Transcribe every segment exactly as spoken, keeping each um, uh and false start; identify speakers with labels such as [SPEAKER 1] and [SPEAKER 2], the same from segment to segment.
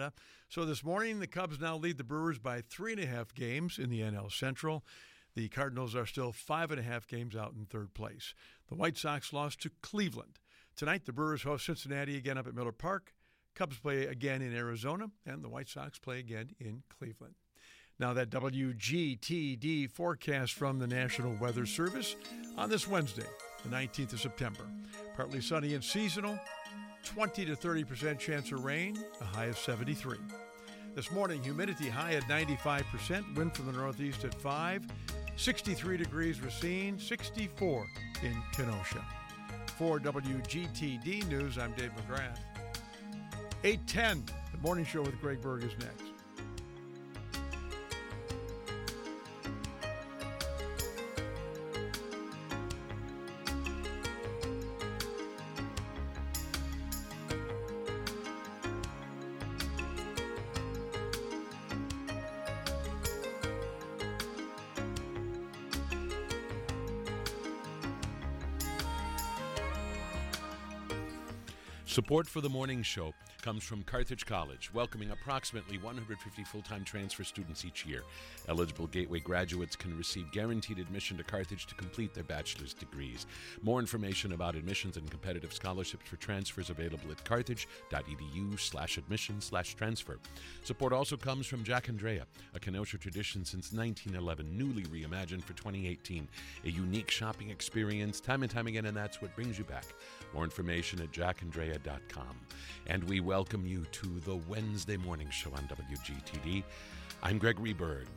[SPEAKER 1] Canada. So this morning, the Cubs now lead the Brewers by three and a half games in the N L Central. The Cardinals are still five and a half games out in third place. The White Sox lost to Cleveland. Tonight, the Brewers host Cincinnati again up at Miller Park. Cubs play again in Arizona, and the White Sox play again in Cleveland. Now that W G T D forecast from the National Weather Service on this Wednesday, the nineteenth of September. Partly sunny and seasonal, twenty to thirty percent chance of rain, a high of seventy-three. This morning, humidity high at ninety-five percent, wind from the northeast at five, sixty-three degrees Racine, sixty-four in Kenosha. For W G T D News, I'm Dave McGrath. eight ten, the morning show with Greg Berg is next.
[SPEAKER 2] Support for the morning show comes from Carthage College, welcoming approximately one hundred fifty full-time transfer students each year. Eligible Gateway graduates can receive guaranteed admission to Carthage to complete their bachelor's degrees. More information about admissions and competitive scholarships for transfers available at carthage.edu slash admission slash transfer. Support also comes from Jack Andrea, a Kenosha tradition since nineteen eleven, newly reimagined for twenty eighteen. A unique shopping experience, time and time again, and that's what brings you back. More information at jack andrea dot com. And we welcome you to the Wednesday morning show on W G T D. I'm Gregory Berg.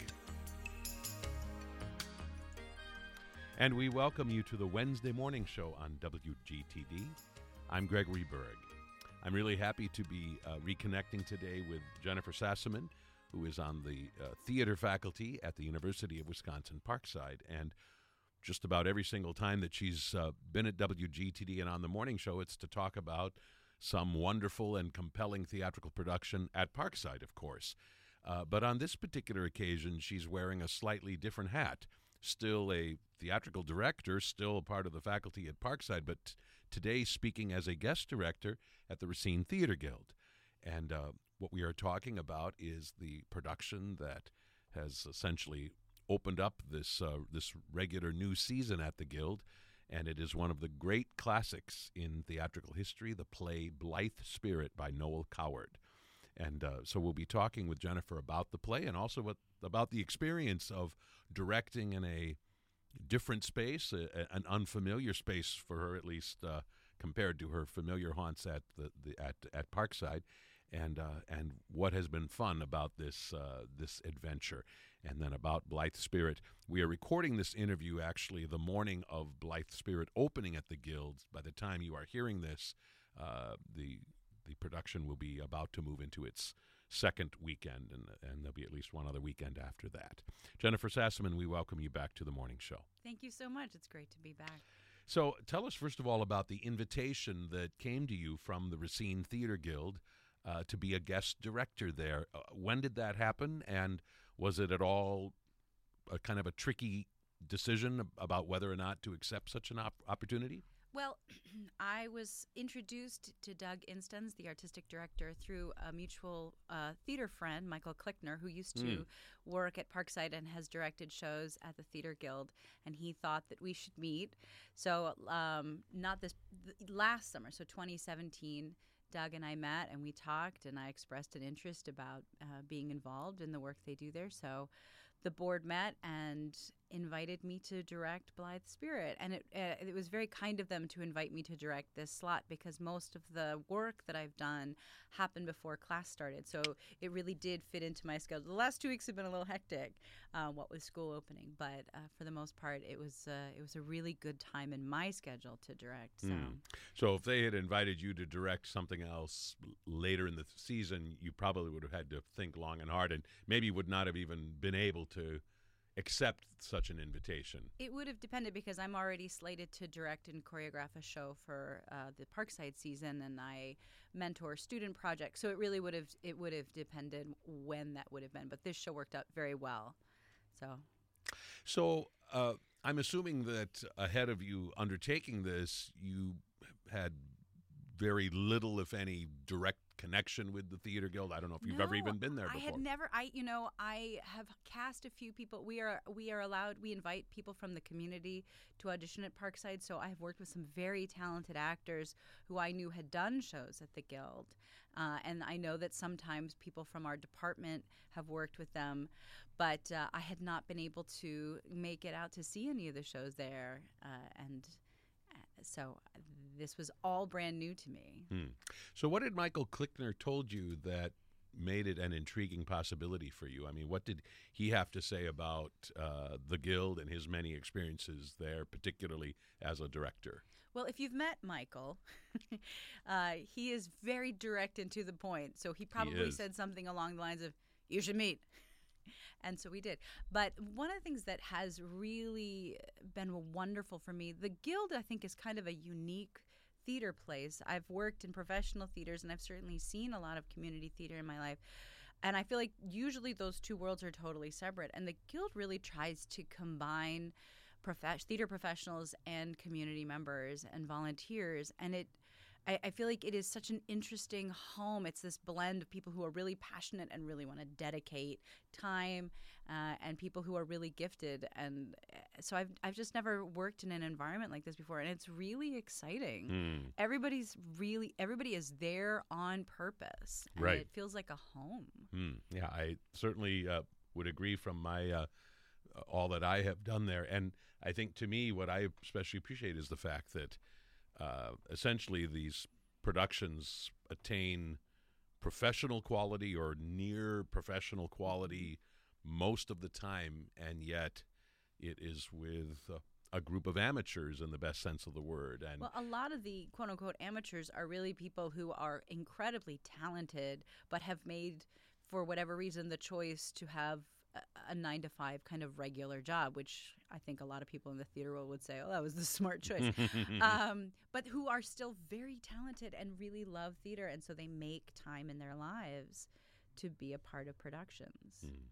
[SPEAKER 2] And we welcome you to the Wednesday morning show on W G T D. I'm Gregory Berg. I'm really happy to be uh, reconnecting today with Jennifer Sassaman, who is on the uh, theater faculty at the University of Wisconsin-Parkside. And just about every single time that she's uh, been at W G T D and on the morning show, it's to talk about some wonderful and compelling theatrical production at Parkside, of course. Uh, but on this particular occasion, she's wearing a slightly different hat. Still a theatrical director, still a part of the faculty at Parkside, but t- today speaking as a guest director at the Racine Theater Guild. And uh, what we are talking about is the production that has essentially opened up this uh, this regular new season at the Guild, and it is one of the great classics in theatrical history, the play Blithe Spirit by Noel Coward. And uh, so we'll be talking with Jennifer about the play and also what, about the experience of directing in a different space, a, an unfamiliar space for her, at least uh, compared to her familiar haunts at the, the at at Parkside, and uh, and what has been fun about this uh, this adventure, and then about Blithe Spirit. We are recording this interview actually the morning of Blithe Spirit opening at the Guild. By the time you are hearing this, uh, the the production will be about to move into its second weekend, and and there'll be at least one other weekend after that. Jennifer Sassaman, we welcome you back to the morning show.
[SPEAKER 3] Thank you so much. It's great to be back.
[SPEAKER 2] So tell us, first of all, about the invitation that came to you from the Racine Theater Guild uh, to be a guest director there. Uh, when did that happen, and was it at all a kind of a tricky decision about whether or not to accept such an op- opportunity?
[SPEAKER 3] Well, I was introduced to Doug Instens, the artistic director, through a mutual uh, theater friend, Michael Klickner, who used to mm. work at Parkside and has directed shows at the Theater Guild, and he thought that we should meet. So um, not this last summer, so twenty seventeen, Doug and I met and we talked, and I expressed an interest about uh, being involved in the work they do there. So the board met and invited me to direct Blithe Spirit, and it uh, it was very kind of them to invite me to direct this slot because most of the work that I've done happened before class started, so it really did fit into my schedule. The last two weeks have been a little hectic, uh, what with school opening, but uh, for the most part, it was uh, it was a really good time in my schedule to direct. So. Mm.
[SPEAKER 2] So if they had invited you to direct something else later in the season, you probably would have had to think long and hard, and maybe would not have even been able to accept such an invitation.
[SPEAKER 3] It would have depended because I'm already slated to direct and choreograph a show for uh, the Parkside season, and I mentor student projects. So it really would have it would have depended when that would have been. But this show worked out very well. So,
[SPEAKER 2] so uh, I'm assuming that ahead of you undertaking this, you had very little, if any, direct connection with the Theater Guild. I don't know if you've
[SPEAKER 3] No,
[SPEAKER 2] ever even been there before.
[SPEAKER 3] I had never. I you know I have cast a few people. We are we are allowed. We invite people from the community to audition at Parkside. So I have worked with some very talented actors who I knew had done shows at the Guild, uh, and I know that sometimes people from our department have worked with them, but uh, I had not been able to make it out to see any of the shows there, uh, and uh, so this was all brand new to me.
[SPEAKER 2] Hmm. So what did Michael Klickner told you that made it an intriguing possibility for you? I mean, what did he have to say about uh, the Guild and his many experiences there, particularly as a director?
[SPEAKER 3] Well, if you've met Michael, uh, he is very direct and to the point. So he probably
[SPEAKER 2] is.
[SPEAKER 3] said something along the lines of, you should meet. And so we did. But one of the things that has really been wonderful for me, the Guild, I think, is kind of a unique theater place. I've worked in professional theaters, and I've certainly seen a lot of community theater in my life. And I feel like usually those two worlds are totally separate. And the Guild really tries to combine prof- theater professionals and community members and volunteers. And it I, I feel like it is such an interesting home. It's this blend of people who are really passionate and really want to dedicate time, uh, and people who are really gifted. And uh, so I've I've just never worked in an environment like this before, and it's really exciting.
[SPEAKER 2] Mm.
[SPEAKER 3] Everybody's really everybody is there on purpose, and
[SPEAKER 2] Right.
[SPEAKER 3] it feels like a home.
[SPEAKER 2] Mm. Yeah, I certainly uh, would agree from my uh, all that I have done there. And I think to me, what I especially appreciate is the fact that Uh, essentially, these productions attain professional quality or near professional quality most of the time, and yet it is with uh, a group of amateurs in the best sense of the word. And
[SPEAKER 3] Well, a lot of the quote-unquote amateurs are really people who are incredibly talented but have made, for whatever reason, the choice to have a, a nine to five kind of regular job, which I think a lot of people in the theater world would say, oh, that was the smart choice. um, but who are still very talented and really love theater, and so they make time in their lives to be a part of productions.
[SPEAKER 2] Mm.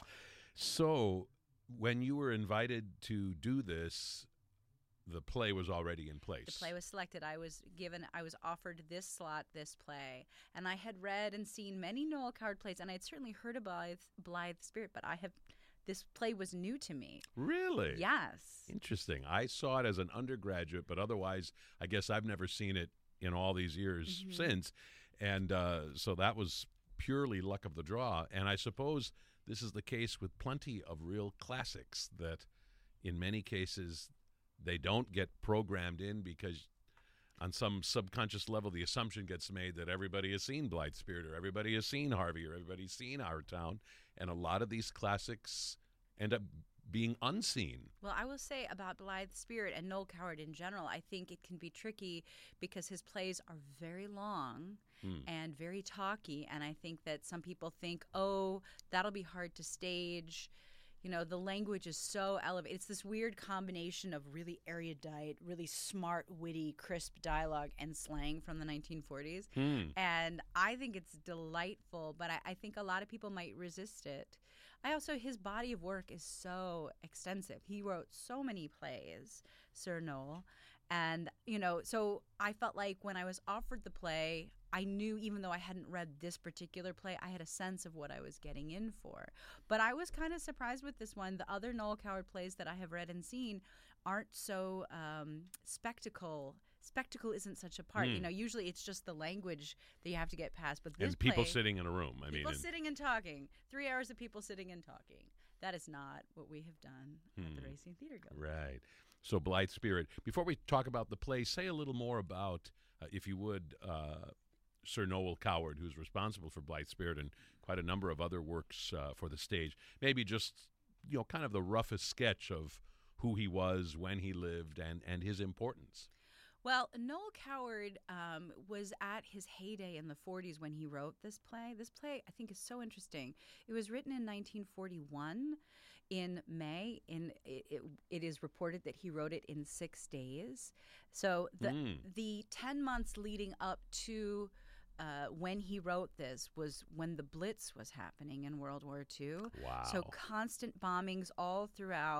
[SPEAKER 2] So when you were invited to do this, the play was already in place.
[SPEAKER 3] The play was selected. I was given, I was offered this slot, this play, and I had read and seen many Noel Coward plays, and I had certainly heard of Blythe, Blythe Spirit, but I have, this play was new to me.
[SPEAKER 2] Really?
[SPEAKER 3] Yes.
[SPEAKER 2] Interesting. I saw it as an undergraduate, but otherwise, I guess I've never seen it in all these years
[SPEAKER 3] Mhm.
[SPEAKER 2] since. And uh, so that was purely luck of the draw. And I suppose this is the case with plenty of real classics that in many cases they don't get programmed in because on some subconscious level the assumption gets made that everybody has seen Blythe Spirit or everybody has seen Harvey or everybody's seen Our Town. And a lot of these classics end up being unseen.
[SPEAKER 3] Well, I will say about Blythe Spirit and Noel Coward in general, I think it can be tricky because his plays are very long
[SPEAKER 2] Hmm.
[SPEAKER 3] and very talky, and I think that some people think, oh, that'll be hard to stage. You know, the language is so elevated. It's this weird combination of really erudite, really smart, witty, crisp dialogue and slang from the nineteen forties.
[SPEAKER 2] Hmm.
[SPEAKER 3] And I think it's delightful, but I, I think a lot of people might resist it. I also, his body of work is so extensive. He wrote so many plays, Sir Noel. And, you know, so I felt like when I was offered the play, I knew even though I hadn't read this particular play, I had a sense of what I was getting in for. But I was kind of surprised with this one. The other Noel Coward plays that I have read and seen aren't so um, spectacle. Spectacle isn't such a part.
[SPEAKER 2] Mm.
[SPEAKER 3] You know, usually it's just the language that you have to get past. But this
[SPEAKER 2] And people
[SPEAKER 3] play,
[SPEAKER 2] sitting in a room. I mean,
[SPEAKER 3] people
[SPEAKER 2] and-
[SPEAKER 3] sitting and talking. Three hours of people sitting and talking. That is not what we have done at the
[SPEAKER 2] Hmm.
[SPEAKER 3] Racine Theater Guild.
[SPEAKER 2] Right. So Blythe Spirit. Before we talk about the play, say a little more about, uh, if you would, uh, Sir Noel Coward, who's responsible for Blythe Spirit and quite a number of other works uh, for the stage. Maybe just, you know, kind of the roughest sketch of who he was, when he lived, and, and his importance.
[SPEAKER 3] Well, Noel Coward um, was at his heyday in the forties when he wrote this play. This play, I think, is so interesting. It was written in nineteen forty-one in May. In it, it, it is reported that he wrote it in six days. So the
[SPEAKER 2] Mm.
[SPEAKER 3] the ten months leading up to uh, when he wrote this was when the Blitz was happening in World War Two.
[SPEAKER 2] Wow.
[SPEAKER 3] So constant bombings all throughout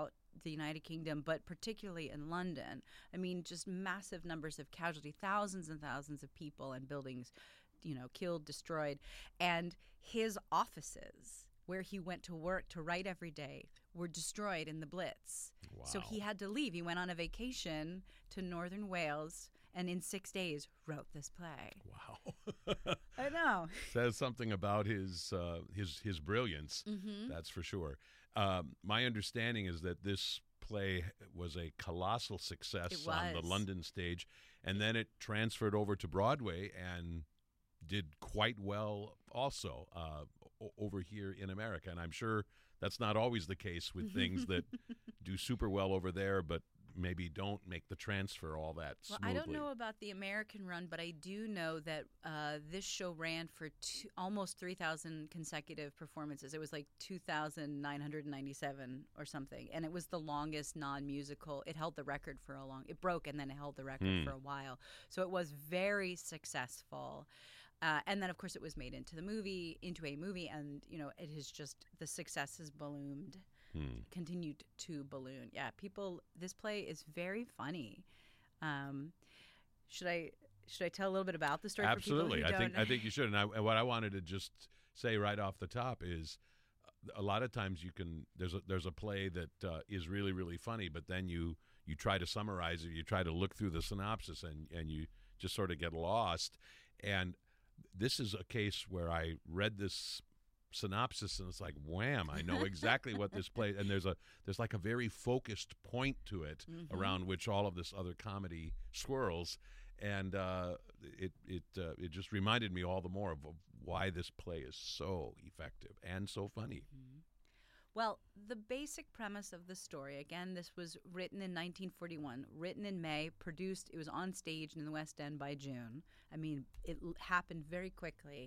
[SPEAKER 3] the United Kingdom, but particularly in London. I mean, just massive numbers of casualty, thousands and thousands of people and buildings, you know, killed, destroyed. And his offices, where he went to work to write every day, were destroyed in the Blitz.
[SPEAKER 2] Wow.
[SPEAKER 3] So he had to leave. He went on a vacation to northern Wales and in six days wrote this play.
[SPEAKER 2] Wow.
[SPEAKER 3] I know.
[SPEAKER 2] Says something about his uh, his his brilliance,
[SPEAKER 3] Mm-hmm.
[SPEAKER 2] that's for sure. Um, my understanding is that this play was a colossal success
[SPEAKER 3] It
[SPEAKER 2] on the
[SPEAKER 3] was.
[SPEAKER 2] London stage, and then it transferred over to Broadway and did quite well also uh, o- over here in America. And I'm sure that's not always the case with things that do super well over there, but maybe don't make the transfer all that
[SPEAKER 3] Well,
[SPEAKER 2] smoothly.
[SPEAKER 3] I don't know about the American run, but I do know that uh, this show ran for two, almost three thousand consecutive performances. It was like two thousand nine hundred ninety-seven or something, and it was the longest non-musical. It held the record for a long. It broke, and then it held the record
[SPEAKER 2] Hmm.
[SPEAKER 3] for a while. So it was very successful. Uh, and then, of course, it was made into the movie, into a movie, and you know, it has just the success has ballooned.
[SPEAKER 2] Hmm.
[SPEAKER 3] Continued to balloon. Yeah, people. This play is very funny. Um, should I should I tell a little bit about the story?
[SPEAKER 2] Absolutely.
[SPEAKER 3] For people
[SPEAKER 2] I
[SPEAKER 3] who
[SPEAKER 2] think
[SPEAKER 3] don't?
[SPEAKER 2] I think you should. And, I, and what I wanted to just say right off the top is, uh, a lot of times you can there's a there's a play that uh, is really really funny, but then you you try to summarize it, you try to look through the synopsis, and and you just sort of get lost. And this is a case where I read this synopsis and it's like, wham, I know exactly what this play, and there's a there's like a very focused point to it
[SPEAKER 3] Mhm.
[SPEAKER 2] around which all of this other comedy swirls, and uh, it it uh, it just reminded me all the more of, of why this play is so effective and so funny.
[SPEAKER 3] Mhm. Well, the basic premise of the story, again, this was written in nineteen forty-one, written in May, produced, it was on stage in the West End by June. I mean, it l- happened very quickly.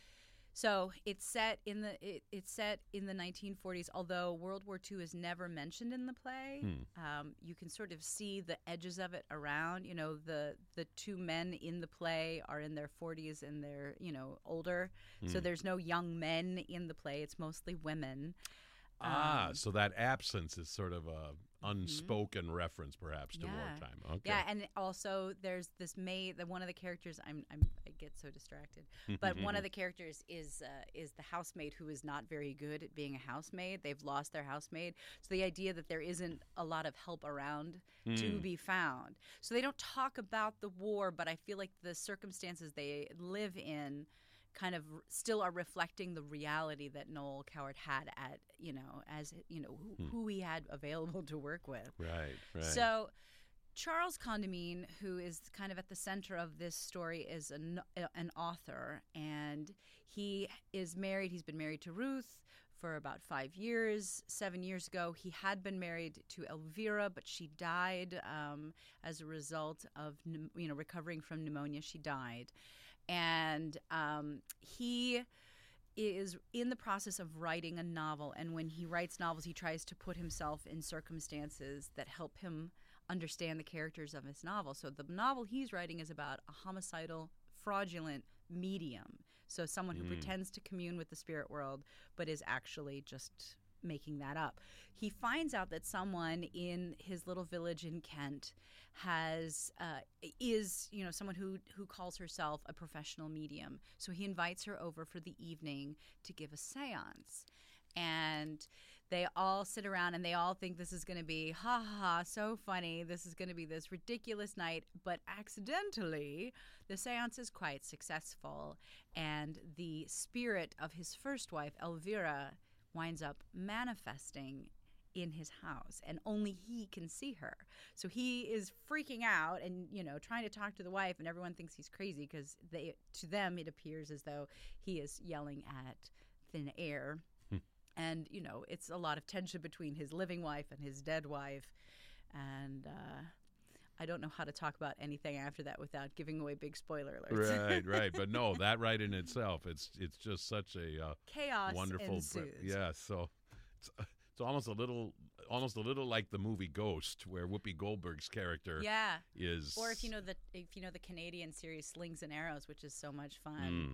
[SPEAKER 3] So it's set in the it, it's set in the nineteen forties. Although World War Two is never mentioned in the play,
[SPEAKER 2] Hmm.
[SPEAKER 3] um, you can sort of see the edges of it around. You know, the the two men in the play are in their forties and they're you know older. So
[SPEAKER 2] Hmm.
[SPEAKER 3] there's no young men in the play. It's mostly women.
[SPEAKER 2] Ah,
[SPEAKER 3] Um,
[SPEAKER 2] so that absence is sort of a unspoken reference, perhaps, to
[SPEAKER 3] Yeah.
[SPEAKER 2] wartime. Okay.
[SPEAKER 3] Yeah, and also there's this maid. The one of the characters, I'm, I'm I get so distracted. But one of the characters is uh, is the housemaid who is not very good at being a housemaid. They've lost their housemaid, so the idea that there isn't a lot of help around to
[SPEAKER 2] Hmm.
[SPEAKER 3] be found. So they don't talk about the war, but I feel like the circumstances they live in kind of r- still are reflecting the reality that Noel Coward had at you know as you know who,
[SPEAKER 2] Hmm.
[SPEAKER 3] who he had available to work with.
[SPEAKER 2] Right, right.
[SPEAKER 3] So, Charles Condamine, who is kind of at the center of this story, is an, an author, and he is married. He's been married to Ruth for about five years. Seven years ago, he had been married to Elvira, but she died um, as a result of pneum- you know recovering from pneumonia. She died, and um, he is in the process of writing a novel, and when he writes novels, he tries to put himself in circumstances that help him understand the characters of his novel. So the novel he's writing is about a homicidal, fraudulent medium. So someone who
[SPEAKER 2] Mm.
[SPEAKER 3] pretends to commune with the spirit world, but is actually just making that up. He finds out that someone in his little village in Kent has uh, is you know someone who who calls herself a professional medium. So he invites her over for the evening to give a séance, and they all sit around and they all think this is going to be ha ha ha so funny. This is going to be this ridiculous night, but accidentally the séance is quite successful, and the spirit of his first wife Elvira winds up manifesting in his house, and only he can see her. So he is freaking out and you know trying to talk to the wife, and everyone thinks he's crazy because they to them it appears as though he is yelling at thin air.
[SPEAKER 2] Hmm.
[SPEAKER 3] And you know it's a lot of tension between his living wife and his dead wife, and uh I don't know how to talk about anything after that without giving away big spoiler alerts.
[SPEAKER 2] Right, right. But no, that right in itself, it's it's just such a uh,
[SPEAKER 3] Chaos
[SPEAKER 2] wonderful.
[SPEAKER 3] ensues.
[SPEAKER 2] Yeah, so it's it's almost a little almost a little like the movie Ghost, where Whoopi Goldberg's character
[SPEAKER 3] Yeah.
[SPEAKER 2] is.
[SPEAKER 3] Or if you know the if you know the Canadian series Slings and Arrows, which is so much fun.
[SPEAKER 2] Mm,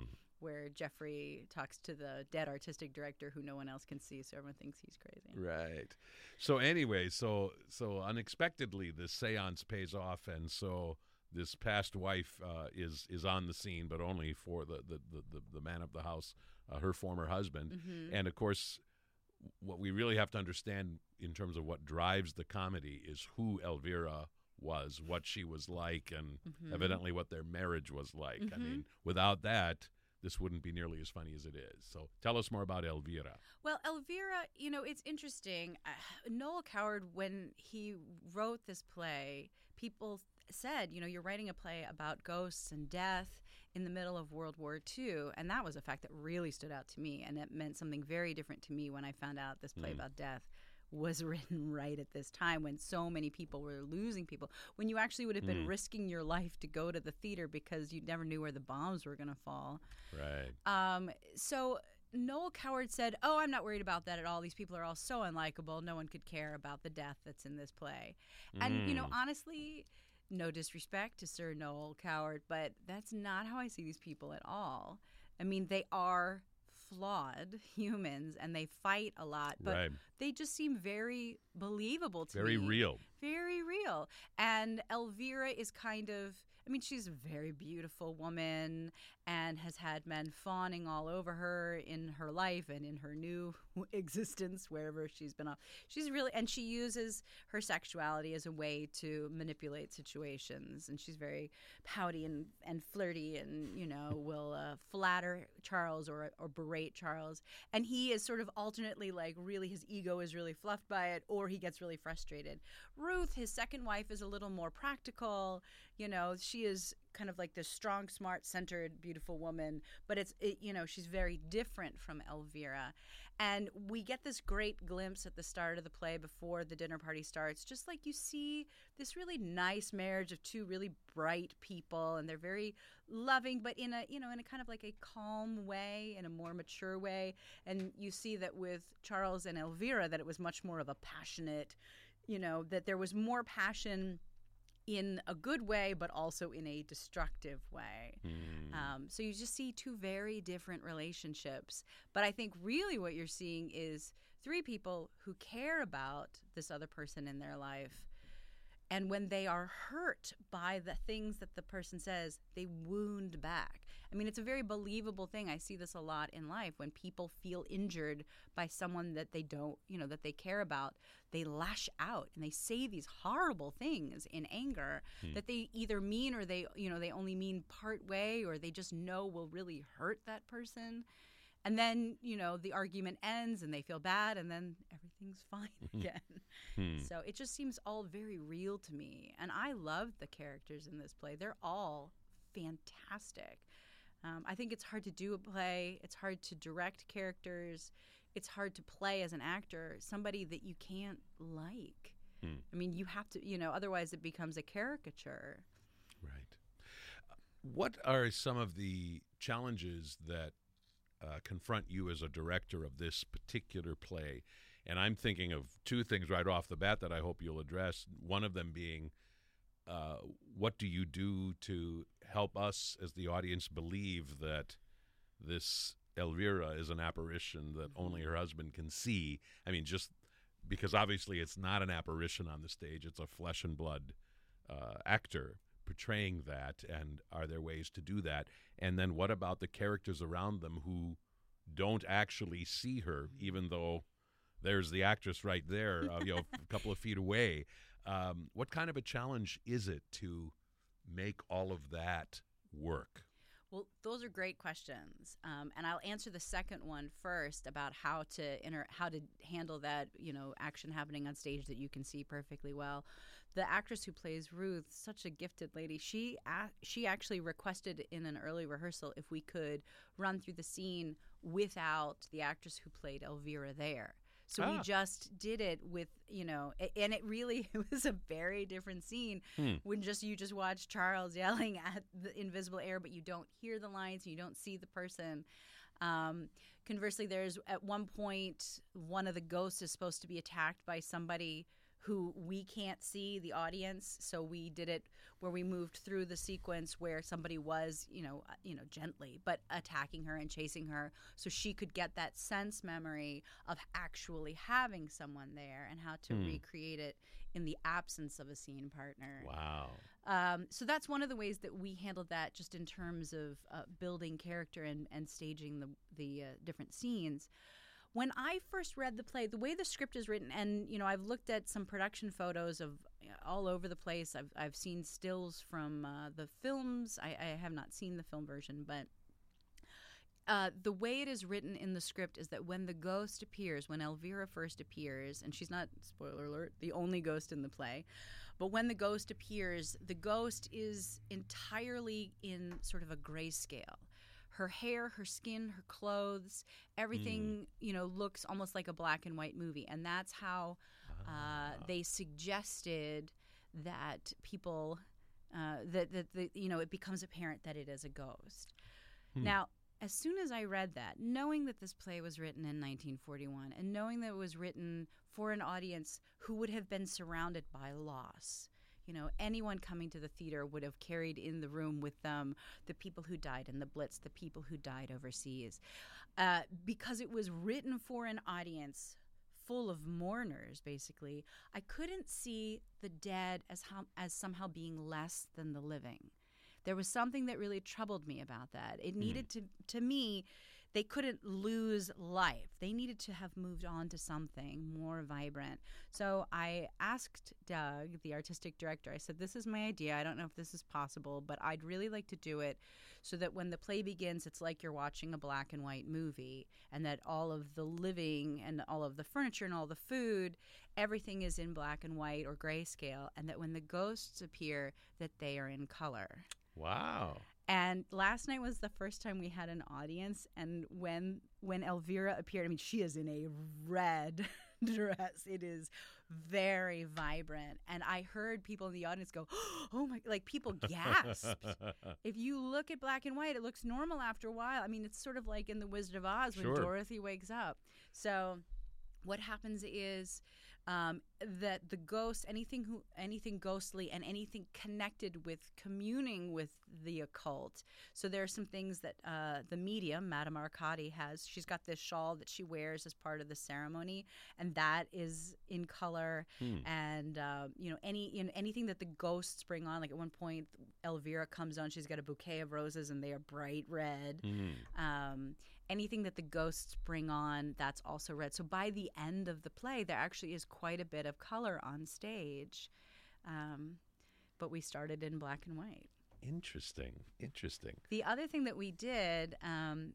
[SPEAKER 3] where Jeffrey talks to the dead artistic director who no one else can see, so everyone thinks he's crazy.
[SPEAKER 2] Right. So anyway, so so unexpectedly, this seance pays off, and so this past wife uh, is is on the scene, but only for the the the, the, the man of the house, uh, her former husband,
[SPEAKER 3] Mm-hmm.
[SPEAKER 2] and of course, what we really have to understand in terms of what drives the comedy is who Elvira was, what she was like, and
[SPEAKER 3] Mm-hmm.
[SPEAKER 2] evidently what their marriage was like. I
[SPEAKER 3] Mhm.
[SPEAKER 2] mean, without that, this wouldn't be nearly as funny as it is. So tell us more about Elvira.
[SPEAKER 3] Well, Elvira, you know, it's interesting. Uh, Noel Coward, when he wrote this play, people said, you know, you're writing a play about ghosts and death in the middle of World War Two. And that was a fact that really stood out to me. And it meant something very different to me when I found out this play
[SPEAKER 2] Mm.
[SPEAKER 3] about death was written right at this time when so many people were losing people, when you actually would have been
[SPEAKER 2] Mm.
[SPEAKER 3] risking your life to go to the theater because you never knew where the bombs were going to fall.
[SPEAKER 2] Right.
[SPEAKER 3] Um, so Noel Coward said, "Oh, I'm not worried about that at all. These people are all so unlikable. No one could care about the death that's in this play." And, you know,
[SPEAKER 2] Mm.
[SPEAKER 3] honestly, no disrespect to Sir Noel Coward, but that's not how I see these people at all. I mean, they are flawed humans and they fight a lot, but
[SPEAKER 2] Right.
[SPEAKER 3] they just seem very believable to
[SPEAKER 2] Very
[SPEAKER 3] me.
[SPEAKER 2] real.
[SPEAKER 3] Very real. And Elvira is kind of, I mean, she's a very beautiful woman and has had men fawning all over her in her life and in her new existence, wherever she's been off. She's really, and she uses her sexuality as a way to manipulate situations. And she's very pouty and, and flirty and, you know, will uh, flatter Charles or, or berate Charles. And he is sort of alternately like really his ego is really fluffed by it, or he gets really frustrated. Ruth, his second wife, is a little more practical. You know, she is kind of like this strong, smart, centered, beautiful woman, but it's, it, you know, she's very different from Elvira. And we get this great glimpse at the start of the play before the dinner party starts, just like you see this really nice marriage of two really bright people, and they're very loving, but in a, you know, in a kind of like a calm way, in a more mature way. And you see that with Charles and Elvira that it was much more of a passionate, you know, that there was more passion in a good way, but also in a destructive way.
[SPEAKER 2] Mm.
[SPEAKER 3] Um, so you just see two very different relationships. But I think really what you're seeing is three people who care about this other person in their life. And when they are hurt by the things that the person says, they wound back. I mean, it's a very believable thing. I see this a lot in life. When people feel injured by someone that they don't, you know, that they care about, they lash out and they say these horrible things in anger
[SPEAKER 2] Hmm.
[SPEAKER 3] that they either mean or they, you know, they only mean part way, or they just know will really hurt that person. And then, you know, the argument ends and they feel bad and then everything's fine again.
[SPEAKER 2] Hmm.
[SPEAKER 3] So it just seems all very real to me. And I love the characters in this play. They're all fantastic. Um, I think it's hard to do a play. It's hard to direct characters. It's hard to play as an actor somebody that you can't like.
[SPEAKER 2] Hmm.
[SPEAKER 3] I mean, you have to, you know, otherwise it becomes a caricature.
[SPEAKER 2] Right. What are some of the challenges that uh, confront you as a director of this particular play? And I'm thinking of two things right off the bat that I hope you'll address. One of them being, uh, what do you do to help us as the audience believe that this Elvira is an apparition that only her husband can see? I mean, just because obviously it's not an apparition on the stage, it's a flesh and blood uh, actor portraying that, and are there ways to do that? And then what about the characters around them who don't actually see her, even though there's the actress right there, uh, you know, a couple of feet away? Um, what kind of a challenge is it to make all of that work?
[SPEAKER 3] Well, those are great questions, um, and I'll answer the second one first about how to inter- how to handle that, you know, action happening on stage that you can see perfectly well. The actress who plays Ruth, such a gifted lady, she a- she actually requested in an early rehearsal if we could run through the scene without the actress who played Elvira there. So
[SPEAKER 2] Ah.
[SPEAKER 3] we just did it with, you know, a- and it really it was a very different scene
[SPEAKER 2] Hmm.
[SPEAKER 3] when just you just watch Charles yelling at the invisible air, but you don't hear the lines, you don't see the person. Um, conversely, there's at one point one of the ghosts is supposed to be attacked by somebody who we can't see, the audience. So we did it where we moved through the sequence where somebody was, you know, uh, you know, gently, but attacking her and chasing her, so she could get that sense memory of actually having someone there and how to
[SPEAKER 2] Hmm.
[SPEAKER 3] recreate it in the absence of a scene partner.
[SPEAKER 2] Wow.
[SPEAKER 3] Um, so that's one of the ways that we handled that, just in terms of uh, building character and, and staging the the uh, different scenes. When I first read the play, the way the script is written, and you know, I've looked at some production photos of uh, all over the place. I've I've seen stills from uh, the films. I, I have not seen the film version, but uh, the way it is written in the script is that when the ghost appears, when Elvira first appears, and she's not, spoiler alert, the only ghost in the play, but when the ghost appears, the ghost is entirely in sort of a grayscale. Her hair, her skin, her clothes, everything, you know, looks almost like a black and white movie. And that's how uh, they suggested that people, uh, that, that the, you know, it becomes apparent that it is a ghost.
[SPEAKER 2] Hmm.
[SPEAKER 3] Now, as soon as I read that, knowing that this play was written in nineteen forty-one and knowing that it was written for an audience who would have been surrounded by loss, you know, anyone coming to the theater would have carried in the room with them the people who died in the Blitz, the people who died overseas. Uh, because it was written for an audience full of mourners, basically, I couldn't see the dead as, how, as somehow being less than the living. There was something that really troubled me about that. It needed to, to me, they couldn't lose life. They needed to have moved on to something more vibrant. So I asked Doug, the artistic director, I said, this is my idea. I don't know if this is possible, but I'd really like to do it so that when the play begins, it's like you're watching a black and white movie, and that all of the living and all of the furniture and all the food, everything is in black and white or grayscale, and that when the ghosts appear, that they are in color.
[SPEAKER 2] Wow.
[SPEAKER 3] And last night was the first time we had an audience, and when when Elvira appeared, I mean, she is in a red dress. It is very vibrant, and I heard people in the audience go, "Oh my!" Like people gasped. If you look at black and white, it looks normal after a while. I mean, it's sort of like in The Wizard of Oz when
[SPEAKER 2] Sure.
[SPEAKER 3] Dorothy wakes up. So, what happens is um, that the ghost, anything who, anything ghostly, and anything connected with communing with the occult. So there are some things that uh, the medium, Madame Arcadi, has. She's got this shawl that she wears as part of the ceremony, and that is in color.
[SPEAKER 2] Hmm.
[SPEAKER 3] And uh, you know, any you know, anything that the ghosts bring on. Like at one point, Elvira comes on. She's got a bouquet of roses, and they are bright red.
[SPEAKER 2] Hmm.
[SPEAKER 3] Um, anything that the ghosts bring on, that's also red. So by the end of the play, there actually is quite a bit of color on stage. Um, but we started in black and white.
[SPEAKER 2] Interesting. Interesting.
[SPEAKER 3] The other thing that we did um,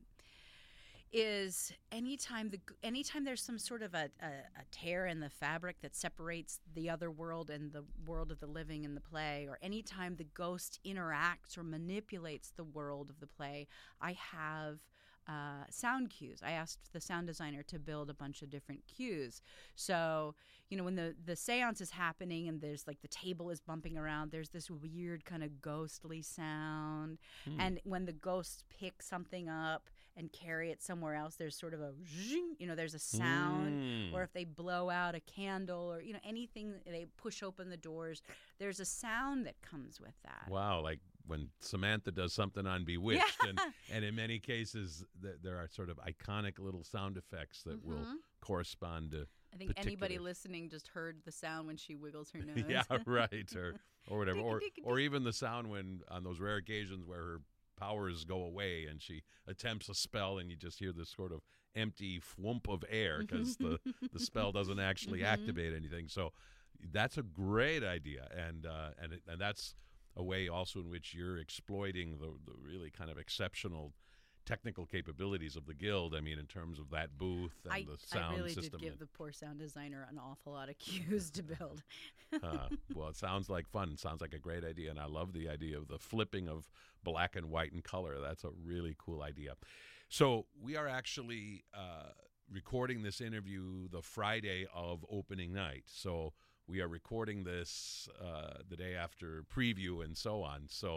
[SPEAKER 3] is anytime the anytime there's some sort of a, a, a tear in the fabric that separates the other world and the world of the living in the play, or anytime the ghost interacts or manipulates the world of the play, I have Uh, sound cues. I asked the sound designer to build a bunch of different cues. So, you know, when the, the seance is happening and there's like the table is bumping around, there's this weird kind of ghostly sound.
[SPEAKER 2] Hmm.
[SPEAKER 3] And when the ghosts pick something up and carry it somewhere else, there's sort of a zing, you know, there's a sound.
[SPEAKER 2] Hmm.
[SPEAKER 3] Or if they blow out a candle or, you know, anything, they push open the doors, there's a sound that comes with that.
[SPEAKER 2] Wow, like when Samantha does something on Bewitched,
[SPEAKER 3] Yeah.
[SPEAKER 2] and, and in many cases th- there are sort of iconic little sound effects that will
[SPEAKER 3] Mhm.
[SPEAKER 2] correspond to
[SPEAKER 3] I think anybody
[SPEAKER 2] particular-
[SPEAKER 3] listening just heard the sound when she wiggles her nose.
[SPEAKER 2] yeah, right, or or whatever, or
[SPEAKER 3] Dick-a-dick-a-dick.
[SPEAKER 2] or even the sound when on those rare occasions where her powers go away and she attempts a spell and you just hear this sort of empty thwomp of air because the the spell doesn't actually
[SPEAKER 3] Mhm.
[SPEAKER 2] activate anything. So that's a great idea, and uh, and it, and that's a way also in which you're exploiting the, the really kind of exceptional technical capabilities of the Guild. I mean, in terms of that booth and
[SPEAKER 3] I,
[SPEAKER 2] the sound
[SPEAKER 3] I really
[SPEAKER 2] system.
[SPEAKER 3] did give the poor sound designer an awful lot of cues to build.
[SPEAKER 2] uh, well, it sounds like fun. It sounds like a great idea, and I love the idea of the flipping of black and white and color. That's a really cool idea. So we are actually uh, recording this interview the Friday of opening night. So we are recording this uh, the day after preview and so on. So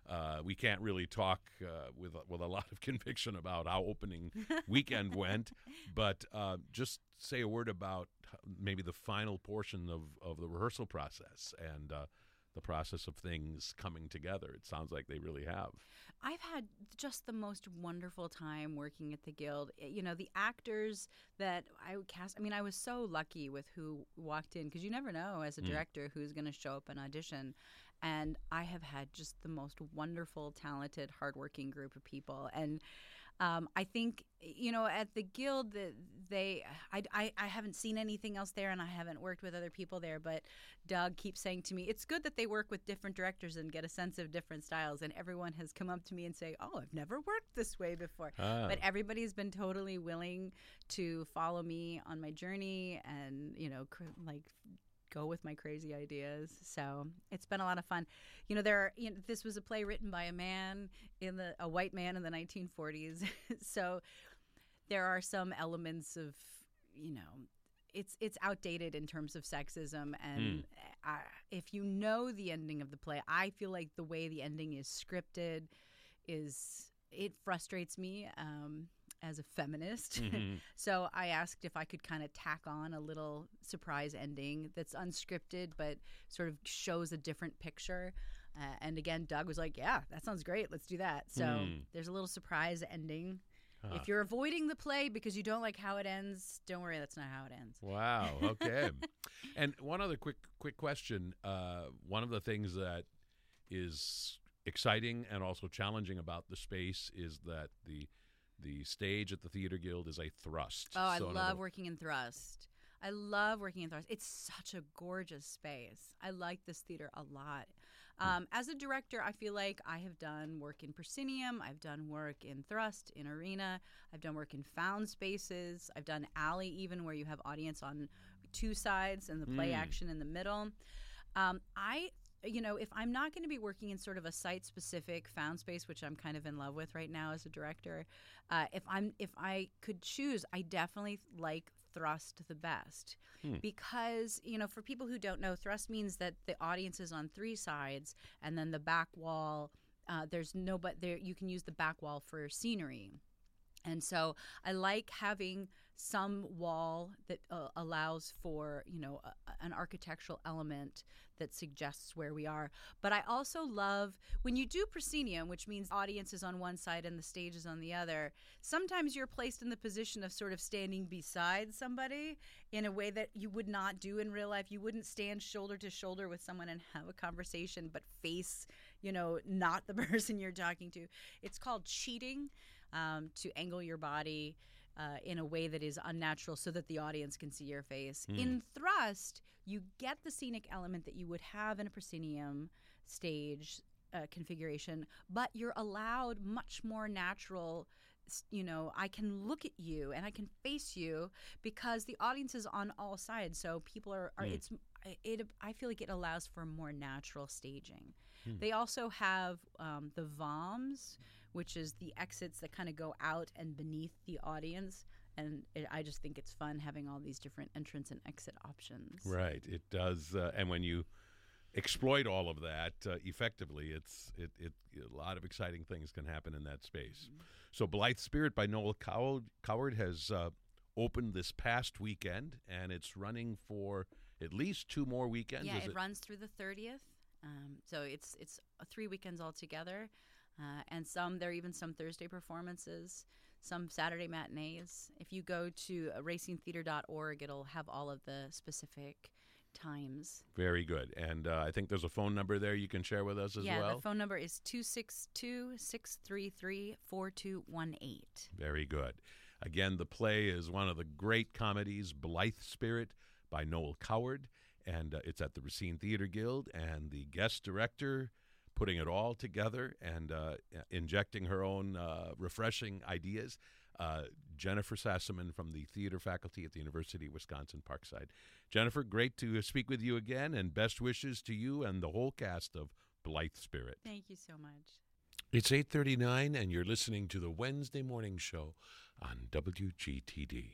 [SPEAKER 2] uh, we can't really talk uh, with with a lot of conviction about how opening weekend went, but uh, just say a word about maybe the final portion of, of the rehearsal process and uh, the process of things coming together. It sounds like they really have.
[SPEAKER 3] I've had just the most wonderful time working at the Guild. You know, the actors that I would cast, I mean, I was so lucky with who walked in, because you never know as a director who's going to show up and audition. And I have had just the most wonderful, talented, hardworking group of people. And um, I think, you know, at the Guild, the, they, I, I, I haven't seen anything else there, and I haven't worked with other people there, but Doug keeps saying to me, it's good that they work with different directors and get a sense of different styles. And everyone has come up to me and say, oh, I've never worked this way before.
[SPEAKER 2] Ah.
[SPEAKER 3] But everybody's been totally willing to follow me on my journey and, you know, cr- like, go with my crazy ideas. So it's been a lot of fun. You know, there. Are, you know, this was a play written by a man in the a white man in the nineteen forties. So there are some elements of, you know, it's it's outdated in terms of sexism. And
[SPEAKER 2] Mm.
[SPEAKER 3] I, if you know the ending of the play, I feel like the way the ending is scripted is it frustrates me. Um, as a feminist.
[SPEAKER 2] Mm-hmm.
[SPEAKER 3] So I asked if I could kind of tack on a little surprise ending that's unscripted but sort of shows a different picture. Uh, and again, Doug was like, yeah, that sounds great. Let's do that. So
[SPEAKER 2] Mm.
[SPEAKER 3] there's a little surprise ending.
[SPEAKER 2] Huh.
[SPEAKER 3] If you're avoiding the play because you don't like how it ends, don't worry, that's not how it ends.
[SPEAKER 2] Wow. Okay. And one other quick quick question. Uh, one of the things that is exciting and also challenging about the space is that the the stage at the Theater Guild is a thrust.
[SPEAKER 3] Oh, I
[SPEAKER 2] So in
[SPEAKER 3] love
[SPEAKER 2] other-
[SPEAKER 3] working in Thrust. I love working in Thrust. It's such a gorgeous space. I like this theater a lot. Um, as a director, I feel like I have done work in Proscenium. I've done work in Thrust, in Arena. I've done work in found spaces. I've done Alley, even where you have audience on two sides and the play
[SPEAKER 2] Mm.
[SPEAKER 3] action in the middle. Um, I you know, if I'm not going to be working in sort of a site-specific found space, which I'm kind of in love with right now as a director, uh, if I'm if I could choose, I definitely like Thrust the best.
[SPEAKER 2] Hmm.
[SPEAKER 3] Because, you know, for people who don't know, Thrust means that the audience is on three sides, and then the back wall, uh, there's no, but there you can use the back wall for scenery. And so I like having some wall that uh, allows for, you know, a, an architectural element that suggests where we are. But I also love when you do proscenium, which means audience is on one side and the stage is on the other, sometimes you're placed in the position of sort of standing beside somebody in a way that you would not do in real life. You wouldn't stand shoulder to shoulder with someone and have a conversation, but face, you know, not the person you're talking to. It's called cheating. Um, to angle your body uh, in a way that is unnatural so that the audience can see your face.
[SPEAKER 2] Mm.
[SPEAKER 3] In Thrust, you get the scenic element that you would have in a proscenium stage uh, configuration, but you're allowed much more natural. You know, I can look at you and I can face you because the audience is on all sides. So people are, are
[SPEAKER 2] Mm.
[SPEAKER 3] it's, it, I feel like it allows for more natural staging.
[SPEAKER 2] Mm.
[SPEAKER 3] They also have um, the V O Ms, which is the exits that kind of go out and beneath the audience. And it, I just think it's fun having all these different entrance and exit options.
[SPEAKER 2] Right. It does. Uh, and when you exploit all of that uh, effectively, it's it, it a lot of exciting things can happen in that space.
[SPEAKER 3] Mm-hmm.
[SPEAKER 2] So Blythe Spirit by Noel Coward, Coward has uh, opened this past weekend, and it's running for at least two more weekends.
[SPEAKER 3] Yeah,
[SPEAKER 2] Is
[SPEAKER 3] it, runs through the thirtieth. Um, so it's it's uh, three weekends altogether. Uh, and some, there are even some Thursday performances, some Saturday matinees. If you go to uh, racing theater dot org, it'll have all of the specific times.
[SPEAKER 2] Very good. And uh, I think there's a phone number there you can share with us as
[SPEAKER 3] yeah,
[SPEAKER 2] well.
[SPEAKER 3] the phone number is two six two, six three three, four two one eight.
[SPEAKER 2] Very good. Again, the play is one of the great comedies, Blythe Spirit by Noel Coward, and uh, it's at the Racine Theater Guild, and the guest director putting it all together and uh, injecting her own uh, refreshing ideas, uh, Jennifer Sassaman from the theater faculty at the University of Wisconsin Parkside. Jennifer, great to speak with you again, and best wishes to you and the whole cast of Blythe Spirit.
[SPEAKER 3] Thank you so much.
[SPEAKER 1] It's eight thirty-nine, and you're listening to the Wednesday Morning Show on W G T D.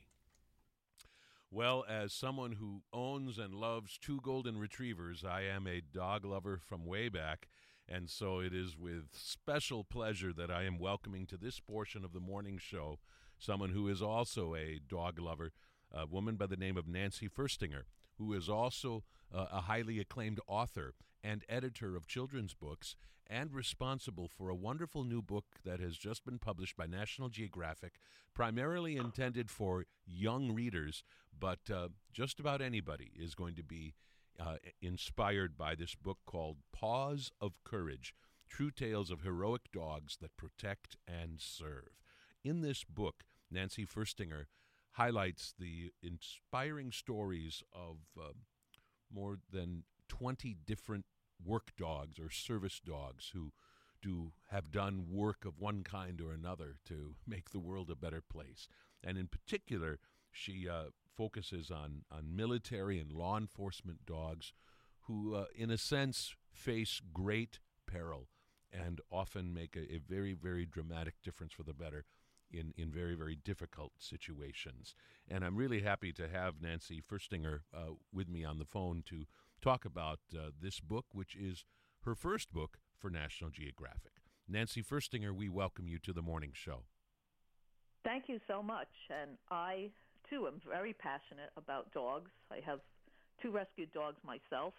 [SPEAKER 2] Well, as someone who owns and loves two golden retrievers, I am a dog lover from way back. And so it is with special pleasure that I am welcoming to this portion of the morning show someone who is also a dog lover, a woman by the name of Nancy Furstinger, who is also uh, a highly acclaimed author and editor of children's books and responsible for a wonderful new book that has just been published by National Geographic, primarily intended for young readers, but uh, just about anybody is going to be uh, inspired by this book called Paws of Courage, True Tales of Heroic Dogs That Protect and Serve. In this book, Nancy Furstinger highlights the inspiring stories of uh, more than twenty different work dogs or service dogs who do have done work of one kind or another to make the world a better place. And in particular, she uh, focuses on, on military and law enforcement dogs who, uh, in a sense, face great peril and often make a, a very, very dramatic difference for the better in, in very, very difficult situations. And I'm really happy to have Nancy Furstinger uh, with me on the phone to talk about uh, this book, which is her first book for National Geographic. Nancy Furstinger, we welcome you to the morning show.
[SPEAKER 4] Thank you so much. And I, too, am very passionate about dogs. I have two rescued dogs myself,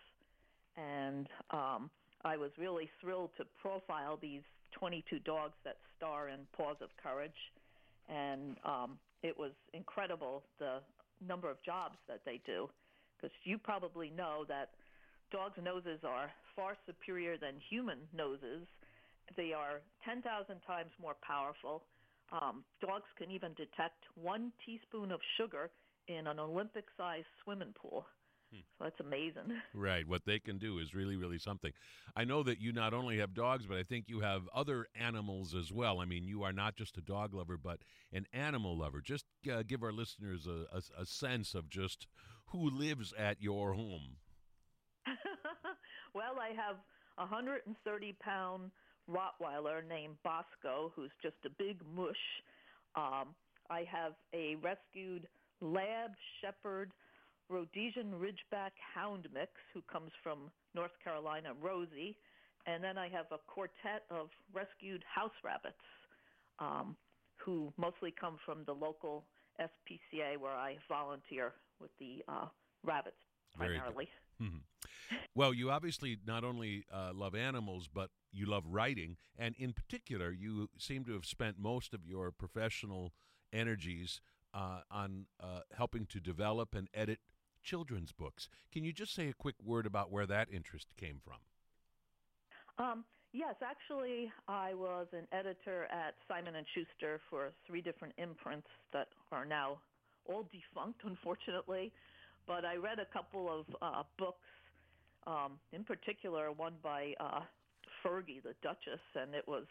[SPEAKER 4] and um, I was really thrilled to profile these twenty-two dogs that star in Paws of Courage. And um, it was incredible, the number of jobs that they do, because you probably know that dogs' noses are far superior than human noses. They are ten thousand times more powerful. Um, dogs can even detect one teaspoon of sugar in an Olympic-sized swimming pool. Hmm. So that's amazing.
[SPEAKER 2] Right. What they can do is really, really something. I know that you not only have dogs, but I think you have other animals as well. I mean, you are not just a dog lover, but an animal lover. Just uh, give our listeners a, a, a sense of just who lives at your home.
[SPEAKER 4] Well, I have a one hundred thirty pound Rottweiler named Bosco, who's just a big mush. Um, I have a rescued Lab Shepherd Rhodesian Ridgeback Hound mix who comes from North Carolina, Rosie. And then I have a quartet of rescued house rabbits um, who mostly come from the local S P C A where I volunteer with the uh, rabbits primarily.
[SPEAKER 2] Mm-hmm. Well, you obviously not only uh, love animals, but you love writing. And in particular, you seem to have spent most of your professional energies uh, on uh, helping to develop and edit children's books. Can you just say a quick word about where that interest came from?
[SPEAKER 4] Um, yes, actually, I was an editor at Simon and Schuster for three different imprints that are now all defunct, unfortunately. But I read a couple of uh, books, um, in particular one by uh, Fergie, the Duchess, and it was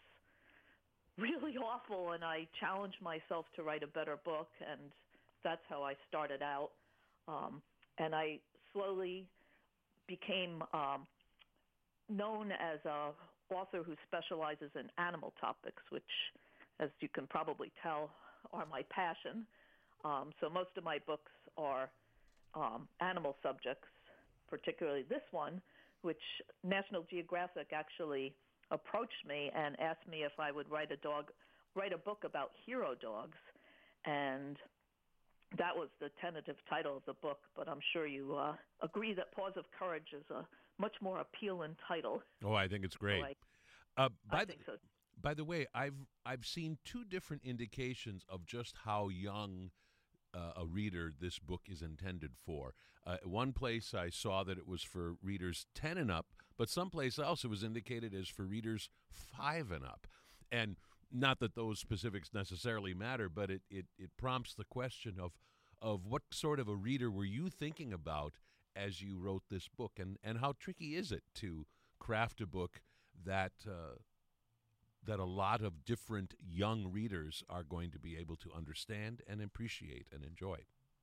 [SPEAKER 4] really awful, and I challenged myself to write a better book, and that's how I started out. Um, and I slowly became um, known as a author who specializes in animal topics, which, as you can probably tell, are my passion. Um, so most of my books are um, animal subjects, particularly this one, which National Geographic actually approached me and asked me if I would write a dog, write a book about hero dogs, and that was the tentative title of the book. But I'm sure you uh, agree that Paws of Courage is a much more appealing title.
[SPEAKER 2] Oh, I think it's great.
[SPEAKER 4] So
[SPEAKER 2] I, uh, by
[SPEAKER 4] I
[SPEAKER 2] the,
[SPEAKER 4] think so.
[SPEAKER 2] By the way, I've I've seen two different indications of just how young uh, a reader this book is intended for. Uh, one place I saw that it was for readers ten and up, but someplace else it was indicated as for readers five and up. And not that those specifics necessarily matter, but it, it, it prompts the question of of what sort of a reader were you thinking about as you wrote this book, and, and how tricky is it to craft a book that uh, that a lot of different young readers are going to be able to understand and appreciate and enjoy?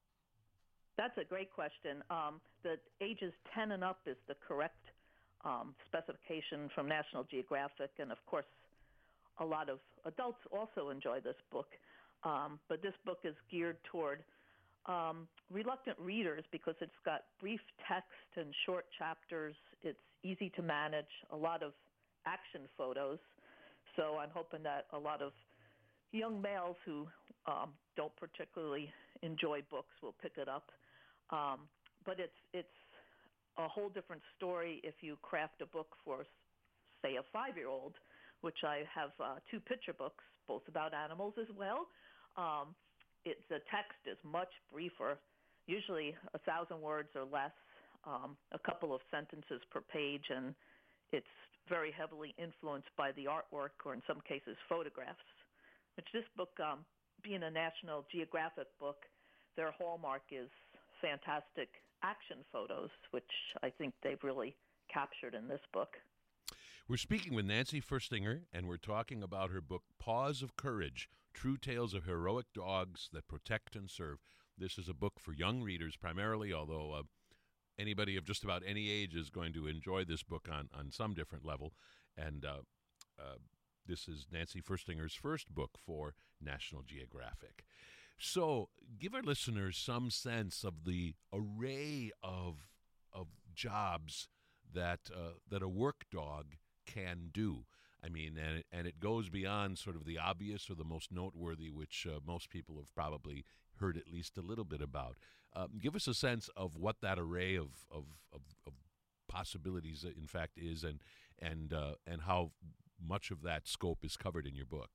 [SPEAKER 4] That's a great question. Um, the ages ten and up is the correct um, specification from National Geographic, and of course, a lot of adults also enjoy this book. Um, but this book is geared toward um, reluctant readers because it's got brief text and short chapters. It's easy to manage, a lot of action photos. So I'm hoping that a lot of young males who um, don't particularly enjoy books will pick it up. Um, but it's it's a whole different story if you craft a book for, say, a five-year-old, which I have uh, two picture books, both about animals as well. Um, it, the text is much briefer, usually a thousand words or less, um, a couple of sentences per page, and it's very heavily influenced by the artwork, or in some cases photographs. Which this book, um, being a National Geographic book, their hallmark is fantastic action photos, which I think they've really captured in this book.
[SPEAKER 2] We're speaking with Nancy Furstinger, and we're talking about her book, Paws of Courage, True Tales of Heroic Dogs That Protect and Serve. This is a book for young readers primarily, although uh, anybody of just about any age is going to enjoy this book on, on some different level. And uh, uh, this is Nancy Furstinger's first book for National Geographic. So give our listeners some sense of the array of of jobs that uh, that a work dog can do. I mean, and it, and it goes beyond sort of the obvious or the most noteworthy, which uh, most people have probably heard at least a little bit about. Um, give us a sense of what that array of of, of, of possibilities, in fact, is, and and uh, and how much of that scope is covered in your book.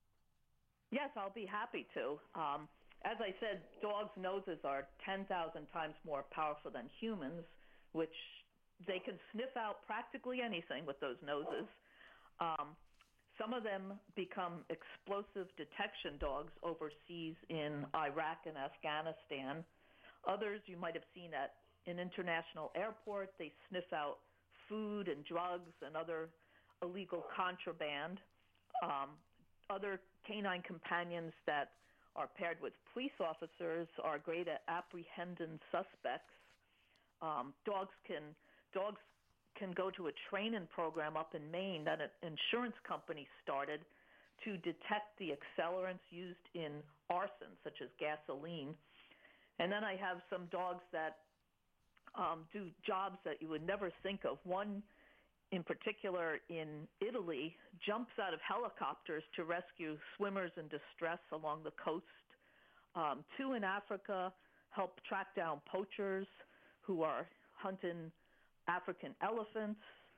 [SPEAKER 4] Yes, I'll be happy to. Um, as I said, dogs' noses are ten thousand times more powerful than humans, which they can sniff out practically anything with those noses. Um, some of them become explosive detection dogs overseas in Iraq and Afghanistan. Others you might have seen at an international airport. They sniff out food and drugs and other illegal contraband. Um, other canine companions that are paired with police officers are great at apprehending suspects. Um, dogs can dogs can go to a training program up in Maine that an insurance company started to detect the accelerants used in arson, such as gasoline. And then I have some dogs that um, do jobs that you would never think of. One in particular in Italy jumps out of helicopters to rescue swimmers in distress along the coast. Um, two in Africa help track down poachers who are hunting African elephants.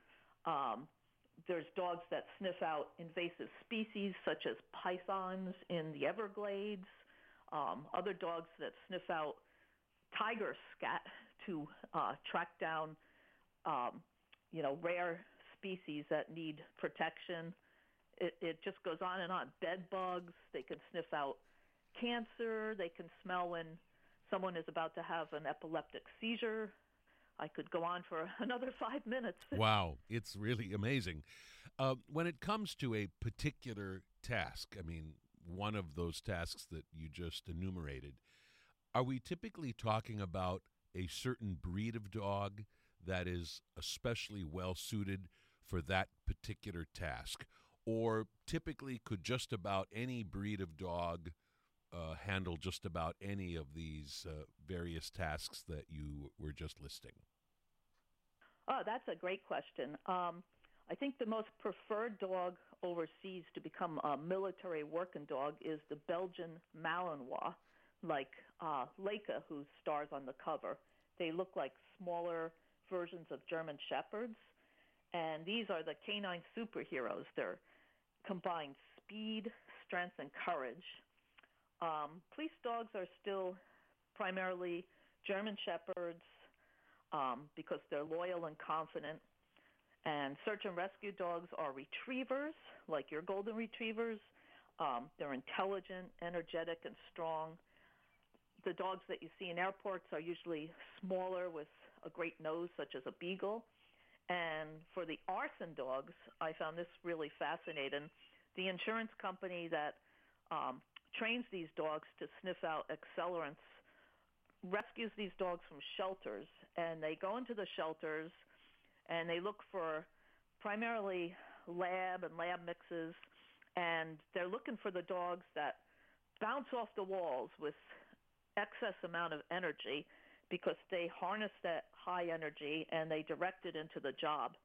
[SPEAKER 4] Um, there's dogs that sniff out invasive species such as pythons in the Everglades. Um, other dogs that sniff out tiger scat to uh, track down um, you know, rare species that need protection. It, it just goes on and on. Bed bugs, they can sniff out cancer. They can smell when someone is about to have an epileptic seizure. I could go on for another five minutes.
[SPEAKER 2] Wow, it's really amazing. Uh, when it comes to a particular task, I mean, one of those tasks that you just enumerated, are we typically talking about a certain breed of dog that is especially well suited for that particular task? Or typically could just about any breed of dog uh, handle just about any of these uh, various tasks that you were just listing?
[SPEAKER 4] Oh, that's a great question. Um, I think the most preferred dog overseas to become a military working dog is the Belgian Malinois, like uh, Leica, who stars on the cover. They look like smaller versions of German Shepherds, and these are the canine superheroes. They're combined speed, strength, and courage. Um, police dogs are still primarily German Shepherds um, because they're loyal and confident. And search and rescue dogs are retrievers, like your golden retrievers. Um, they're intelligent, energetic, and strong. The dogs that you see in airports are usually smaller with a great nose, such as a beagle. And for the arson dogs, I found this really fascinating. The insurance company that um, trains these dogs to sniff out accelerants rescues these dogs from shelters, and they go into the shelters and they look for primarily lab and lab mixes, and they're looking for the dogs that bounce off the walls with excess amount of energy because they harness that high energy and they direct it into the job.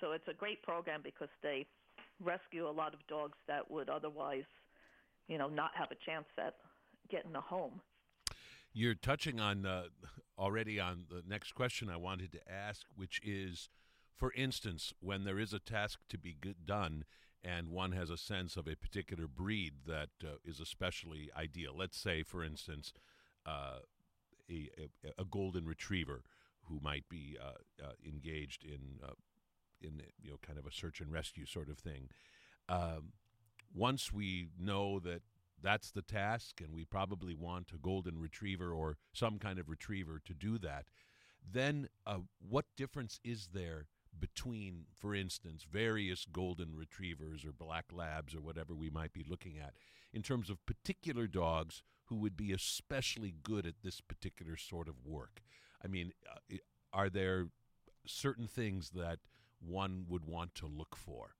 [SPEAKER 4] so it's a great program because they rescue a lot of dogs that would otherwise, you know, not have a chance at getting a home.
[SPEAKER 2] You're touching on uh, already on the next question I wanted to ask, which is, for instance, when there is a task to be good done and one has a sense of a particular breed that uh, is especially ideal. Let's say, for instance, uh, a, a, a golden retriever who might be uh, uh, engaged in uh, in you know kind of a search and rescue sort of thing. Um, once we know that that's the task, and we probably want a golden retriever or some kind of retriever to do that, then uh, what difference is there between, for instance, various golden retrievers or black labs or whatever we might be looking at in terms of particular dogs who would be especially good at this particular sort of work? I mean, uh, are there certain things that one would want to look for?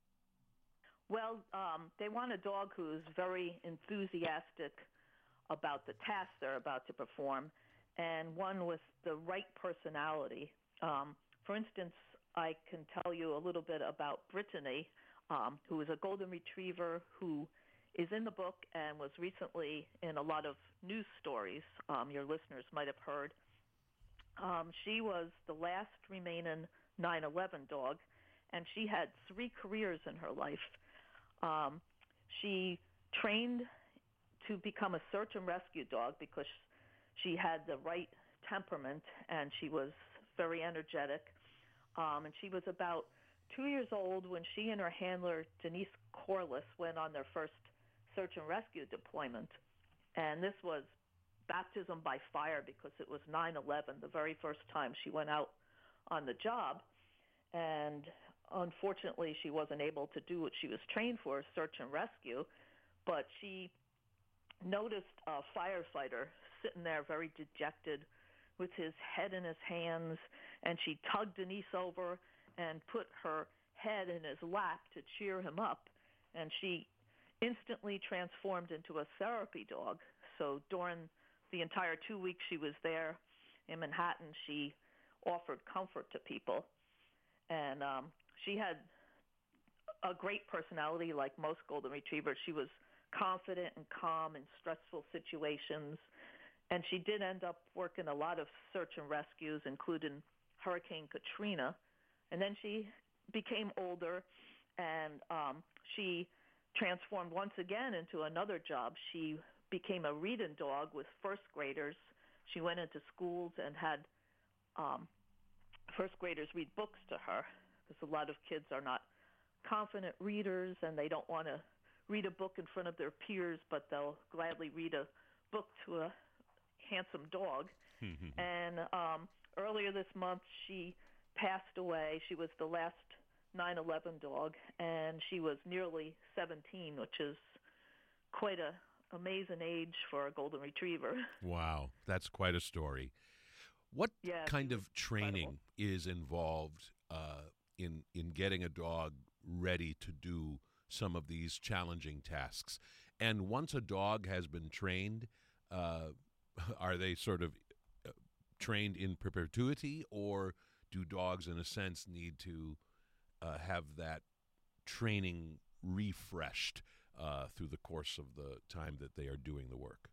[SPEAKER 4] Well, um, they want a dog who's very enthusiastic about the task they're about to perform, and one with the right personality. Um, for instance, I can tell you a little bit about Brittany, um, who is a golden retriever who is in the book and was recently in a lot of news stories um, your listeners might have heard. Um, she was the last remaining nine eleven dog, and she had three careers in her life. Um, she trained to become a search and rescue dog because she had the right temperament and she was very energetic. Um, and she was about two years old when she and her handler, Denise Corliss, went on their first search and rescue deployment. And this was baptism by fire because it was nine eleven, the very first time she went out on the job. And unfortunately, she wasn't able to do what she was trained for, search and rescue, but she noticed a firefighter sitting there very dejected with his head in his hands, and she tugged Denise over and put her head in his lap to cheer him up, and she instantly transformed into a therapy dog. So during the entire two weeks she was there in Manhattan, she offered comfort to people. And um, she had a great personality like most golden retrievers. She was confident and calm in stressful situations. And she did end up working a lot of search and rescues, including Hurricane Katrina. And then she became older, and um, she transformed once again into another job. She became a reading dog with first graders. She went into schools and had um, first graders read books to her, because a lot of kids are not confident readers and they don't want to read a book in front of their peers, but they'll gladly read a book to a handsome dog. And um, earlier this month, she passed away. She was the last nine eleven dog, and she was nearly seventeen, which is quite a amazing age for a golden retriever.
[SPEAKER 2] Wow, that's quite a story. What
[SPEAKER 4] Yeah,
[SPEAKER 2] kind
[SPEAKER 4] she
[SPEAKER 2] of
[SPEAKER 4] was
[SPEAKER 2] training
[SPEAKER 4] incredible.
[SPEAKER 2] is involved uh, in in getting a dog ready to do some of these challenging tasks? And once a dog has been trained, uh, are they sort of uh, trained in perpetuity, or do dogs, in a sense, need to uh, have that training refreshed uh, through the course of the time that they are doing the work?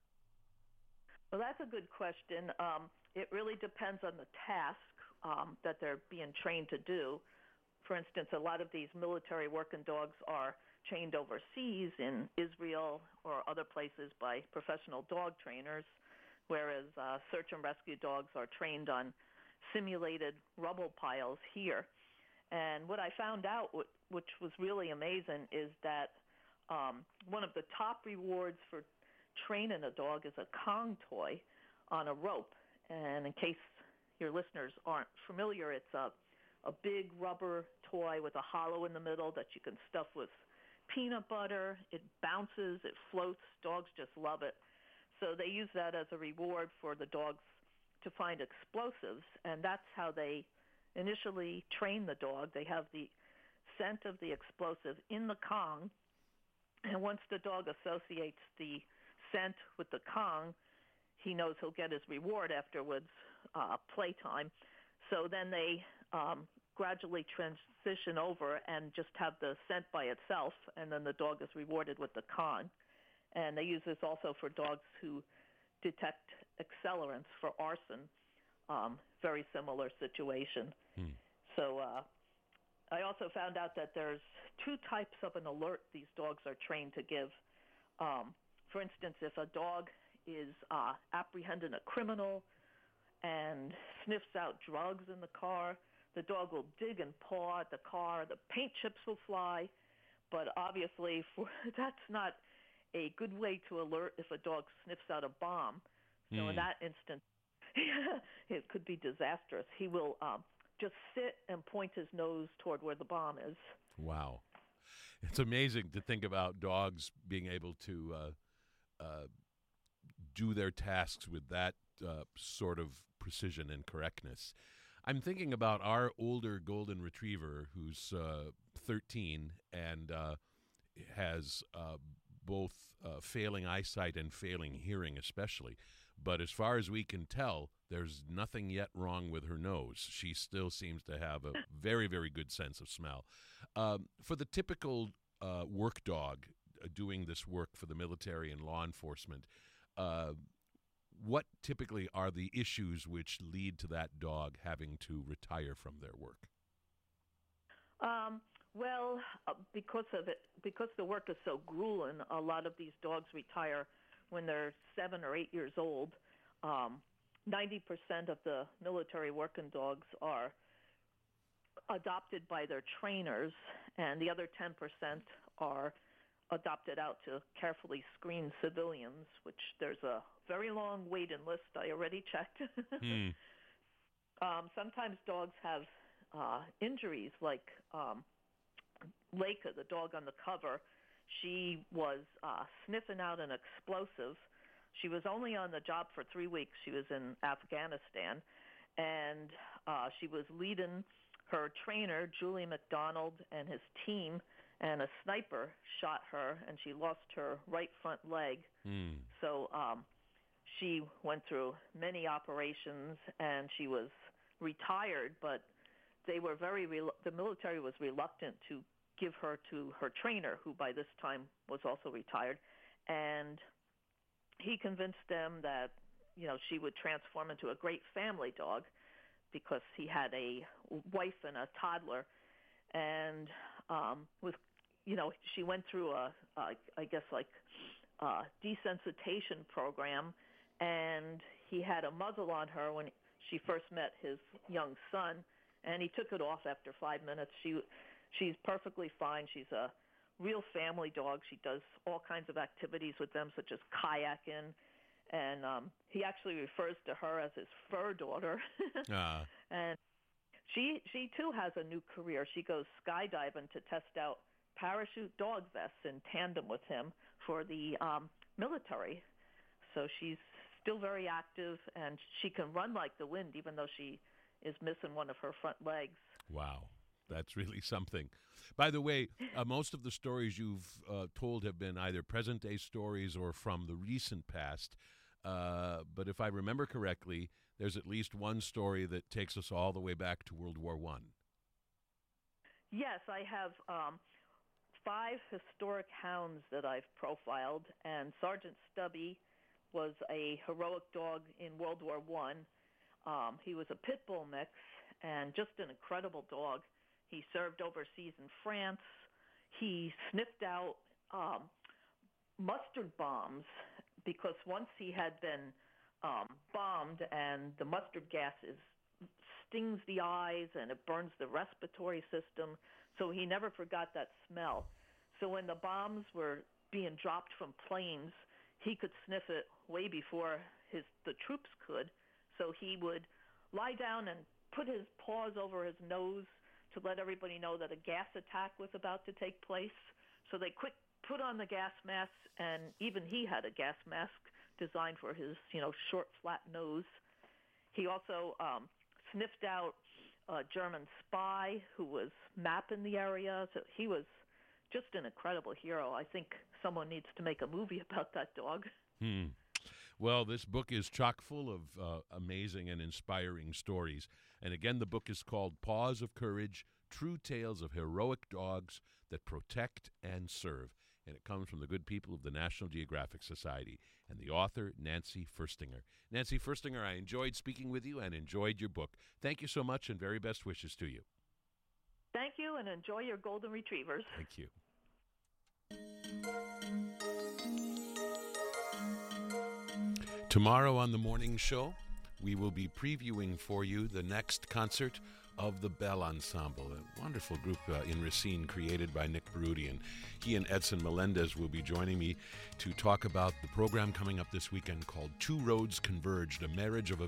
[SPEAKER 4] Well, that's a good question. Um, it really depends on the task um, that they're being trained to do. For instance, a lot of these military working dogs are trained overseas in Israel or other places by professional dog trainers, whereas uh, search and rescue dogs are trained on simulated rubble piles here. And what I found out, which was really amazing, is that um, one of the top rewards for training a dog is a Kong toy on a rope. And in case your listeners aren't familiar, it's a, a big rubber toy with a hollow in the middle that you can stuff with peanut butter. It bounces, it floats. Dogs just love it. So they use that as a reward for the dogs to find explosives, and that's how they initially train the dog. They have the scent of the explosive in the Kong, and once the dog associates the scent with the Kong, he knows he'll get his reward afterwards, uh, playtime. So then they um, gradually transition over and just have the scent by itself, and then the dog is rewarded with the con. And they use this also for dogs who detect accelerants for arson. Um, very similar situation.
[SPEAKER 2] Hmm.
[SPEAKER 4] So uh, I also found out that there's two types of an alert these dogs are trained to give. Um, for instance, if a dog is uh, apprehending a criminal and sniffs out drugs in the car, the dog will dig and paw at the car. The paint chips will fly. But obviously, for, that's not a good way to alert if a dog sniffs out a bomb. So
[SPEAKER 2] Hmm.
[SPEAKER 4] in that instance, it could be disastrous. He will um, just sit and point his nose toward where the bomb is.
[SPEAKER 2] Wow. It's amazing to think about dogs being able to uh, uh, do their tasks with that uh, sort of precision and correctness. I'm thinking about our older golden retriever who's uh, thirteen and uh, has uh, both uh, failing eyesight and failing hearing especially. But as far as we can tell, there's nothing yet wrong with her nose. She still seems to have a very, very good sense of smell. Um, for the typical uh, work dog uh, doing this work for the military and law enforcement, uh, what typically are the issues which lead to that dog having to retire from their work?
[SPEAKER 4] Um, well, uh, because of it, because the work is so grueling, a lot of these dogs retire when they're seven or eight years old. Um, ninety percent of the military working dogs are adopted by their trainers, and the other ten percent are adopted out to carefully screened civilians, which there's a very long waiting list. I already checked.
[SPEAKER 2] Hmm.
[SPEAKER 4] um, sometimes dogs have uh, injuries, like um, Leica, the dog on the cover. She was uh, sniffing out an explosive. She was only on the job for three weeks. She was in Afghanistan, and uh, she was leading her trainer, Julie McDonald, and his team, and a sniper shot her, and she lost her right front leg.
[SPEAKER 2] Hmm.
[SPEAKER 4] So um, she went through many operations, and she was retired, but they were very rel- the military was reluctant to give her to her trainer, who by this time was also retired, and he convinced them that, you know, she would transform into a great family dog because he had a wife and a toddler, and um, with, you know, she went through a, a I guess like a desensitization program, and he had a muzzle on her when she first met his young son, and he took it off after five minutes. She She's perfectly fine. She's a real family dog. She does all kinds of activities with them, such as kayaking. And um, he actually refers to her as his fur daughter.
[SPEAKER 2] Ah.
[SPEAKER 4] And she, she, too, has a new career. She goes skydiving to test out parachute dog vests in tandem with him for the um, military. So she's still very active, and she can run like the wind, even though she is missing one of her front legs.
[SPEAKER 2] Wow. That's really something. By the way, uh, most of the stories you've uh, told have been either present-day stories or from the recent past. Uh, but if I remember correctly, there's at least one story that takes us all the way back to World War One.
[SPEAKER 4] Yes, I have um, five historic hounds that I've profiled, and Sergeant Stubby was a heroic dog in World War One. Um, he was a pit bull mix and just an incredible dog. He served overseas in France. He sniffed out um, mustard bombs because once he had been um, bombed, and the mustard gas is, stings the eyes and it burns the respiratory system, so he never forgot that smell. So when the bombs were being dropped from planes, he could sniff it way before his the troops could. So he would lie down and put his paws over his nose to let everybody know that a gas attack was about to take place. So they quick put on the gas mask, and even he had a gas mask designed for his, you know, short, flat nose. He also um, sniffed out a German spy who was mapping the area. So he was just an incredible hero. I think someone needs to make a movie about that dog.
[SPEAKER 2] Hmm. Well, this book is chock full of uh, amazing and inspiring stories. And again, the book is called Paws of Courage, True Tales of Heroic Dogs That Protect and Serve. And it comes from the good people of the National Geographic Society and the author, Nancy Furstinger. Nancy Furstinger, I enjoyed speaking with you and enjoyed your book. Thank you so much, and very best wishes to you.
[SPEAKER 4] Thank you, and enjoy your golden retrievers.
[SPEAKER 2] Thank you. Tomorrow on the morning show, we will be previewing for you the next concert of the Bell Ensemble, a wonderful group uh, in Racine created by Nick Barudian. He and Edson Melendez will be joining me to talk about the program coming up this weekend called Two Roads Converged, a marriage of a